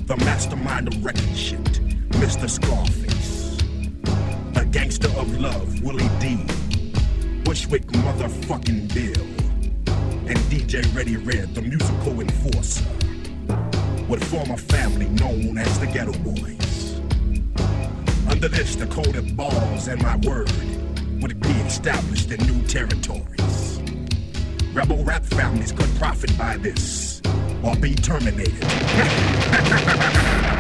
The mastermind of wrecking shit, Mr. Scarface. A gangster of love, Willie D. Bushwick motherfucking Bill. And DJ Ready Red, the musical enforcer. With former family known as the Ghetto Boys. Under this, the code of balls and my word would be established in new territories. Rebel rap families could profit by this or be terminated.